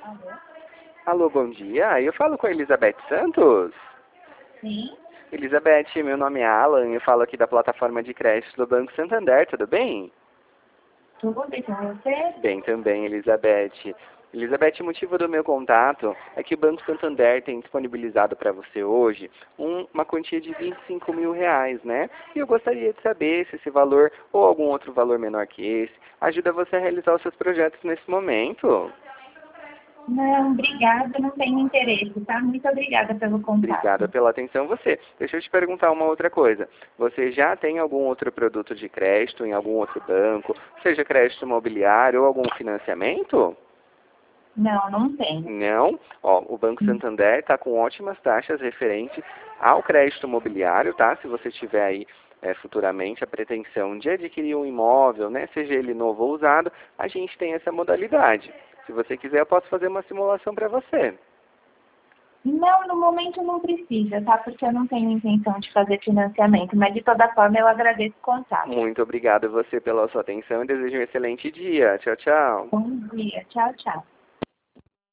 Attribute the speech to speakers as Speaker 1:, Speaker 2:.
Speaker 1: Alô?
Speaker 2: Alô, bom dia. Eu falo com a Elizabeth Santos.
Speaker 1: Sim?
Speaker 2: Elizabeth, meu nome é Alan, eu falo aqui da plataforma de crédito do Banco Santander, tudo bem?
Speaker 1: Tudo bem com você?
Speaker 2: Bem também, Elizabeth. Elizabeth, o motivo do meu contato é que o Banco Santander tem disponibilizado para você hoje uma quantia de R$ 25.000, né? E eu gostaria de saber se esse valor, ou algum outro valor menor que esse, ajuda você a realizar os seus projetos nesse momento.
Speaker 1: Não, obrigada, não tenho interesse, tá? Muito obrigada pelo
Speaker 2: Obrigada
Speaker 1: contato.
Speaker 2: pela atenção você. Deixa eu te perguntar uma outra coisa. Você já tem algum outro produto de crédito em algum outro banco, seja crédito imobiliário ou algum financiamento?
Speaker 1: Não, não tenho.
Speaker 2: Não. Ó, o Banco Santander está com ótimas taxas referente ao crédito imobiliário, tá? Se você tiver aí futuramente a pretensão de adquirir um imóvel, né, seja ele novo ou usado, a gente tem essa modalidade. Se você quiser, eu posso fazer uma simulação para você.
Speaker 1: Não, no momento não precisa, tá? Porque eu não tenho intenção de fazer financiamento, mas de toda forma eu agradeço o contato.
Speaker 2: Muito obrigado a você pela sua atenção e desejo um excelente dia. Tchau, tchau.
Speaker 1: Bom dia, tchau, tchau.